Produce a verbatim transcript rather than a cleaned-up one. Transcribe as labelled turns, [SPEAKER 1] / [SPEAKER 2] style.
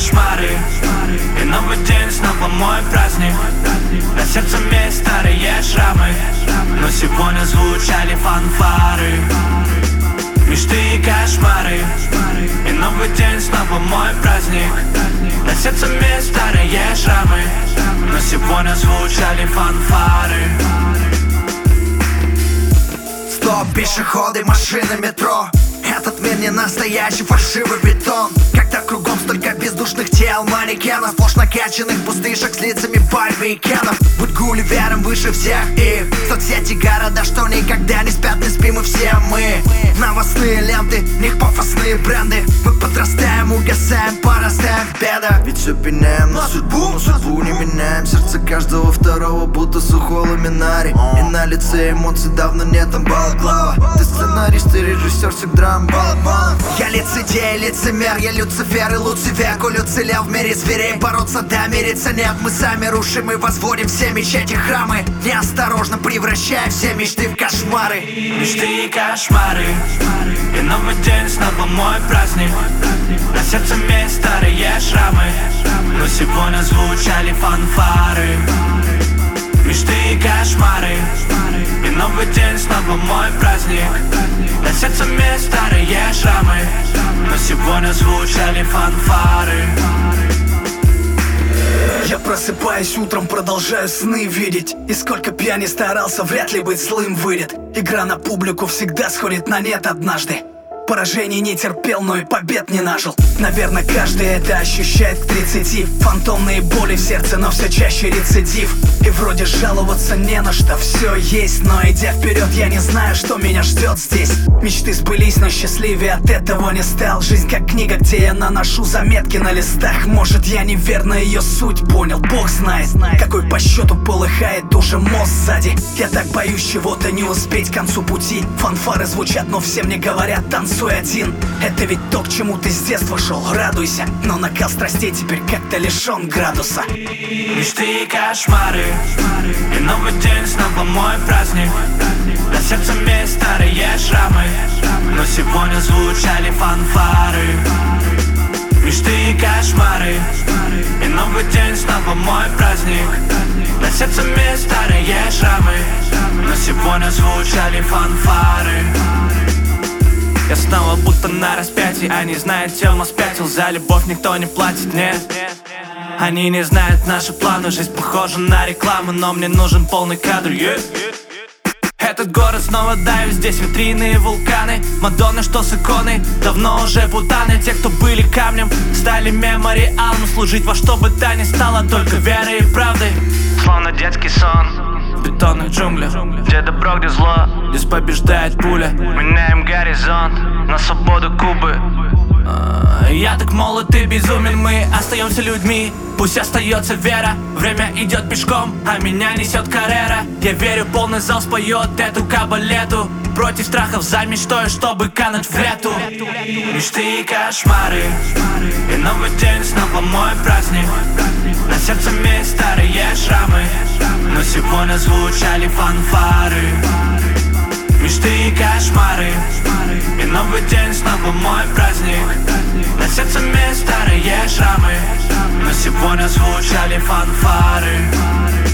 [SPEAKER 1] кошмары, и новый день снова мой праздник. На сердце месть, старые шрамы, но сегодня звучали фанфары. Мечты и кошмары, и новый день снова мой праздник. На сердце месть, старые шрамы, но сегодня звучали фанфары.
[SPEAKER 2] Стоп, пешеходы, машины, метро. Этот мир не настоящий, фальшивый бетон. Когда кругом столько бездушных тел, манекенов, сплошь накачанных пустышек с лицами Барби и Кенов. Будь Гулливером выше всех их. Соцсети города, что никогда не спят, не спим и все мы. Новостные ленты, них пафосные бренды. Мы подрастаем, угасаем, порастаем в бедах. Ведь все пеняем на судьбу, но судьбу не меняем. Сердце каждого второго будто сухой ламинарий. И на лице эмоций давно нет, там балаклава. Ты сценарист и режиссер всех драм. Я лицедей, лицемер, я Люцифер и Луцивек. Уцелел в мире зверей, бороться да, мириться нет. Мы сами рушим и возводим все мечети, храмы, неосторожно превращая все мечты в кошмары.
[SPEAKER 1] Мечты и кошмары, и новый день снова мой праздник. На сердце месть, старые шрамы, но сегодня звучали фанфары. Мечты и кошмары, и новый день снова мой праздник. На сердце месть, старые шрамы, но сегодня звучали фанфары.
[SPEAKER 3] Я просыпаюсь утром, продолжаю сны видеть. И сколько б я ни старался, вряд ли быть злым выйдет. Игра на публику всегда сходит на нет однажды. Поражений не терпел, но и побед не нажил. Наверное, каждый это ощущает к тридцати. Фантомные боли в сердце, но все чаще рецидив. И вроде жаловаться не на что, все есть. Но идя вперед, я не знаю, что меня ждет здесь. Мечты сбылись, но счастливее от этого не стал. Жизнь как книга, где я наношу заметки на листах. Может, я неверно ее суть понял, Бог знает. Какой по счету полыхает уже мост сзади. Я так боюсь чего-то не успеть к концу пути. Фанфары звучат, но все мне говорят, танцуй один. Это ведь то, к чему ты с детства шел, радуйся. Но накал страстей теперь как-то лишен градуса.
[SPEAKER 1] Мечты и кошмары, и новый день снова мой праздник. На сердце месть, старые шрамы, но сегодня звучали фанфары. Мечты и кошмары, и новый день снова мой праздник. На сердце месть, старые шрамы, но сегодня звучали фанфары. Я снова будто на распятии, они знают, тело спятил. За любовь никто не платит, нет. Они не знают наши планы, жизнь похожа на рекламу, но мне нужен полный кадр, yeah. Этот город снова давит, здесь витрины и вулканы. Мадонны, что с иконой, давно уже путаны. Те, кто были камнем, стали мемориалом. Служить во что бы то ни стало, только верой и правдой. Словно детский сон в бетонных джунглях, где добро, где зло, здесь побеждает пуля. Меняем горизонт на свободу Кубы. Я так молод и безумен, мы остаемся людьми. Пусть остается вера, время идет пешком, а меня несет карьера. Я верю, полный зал споет эту кабалету. Против страхов за мечтой, чтобы кануть в лету. Мечты и кошмары, и новый день снова мой праздник. На сердце месть, старые шрамы, но сегодня звучали фанфары. Мечты и кошмары, и новый день снова мой праздник. На сердце месть, старые шрамы, но сегодня звучали фанфары.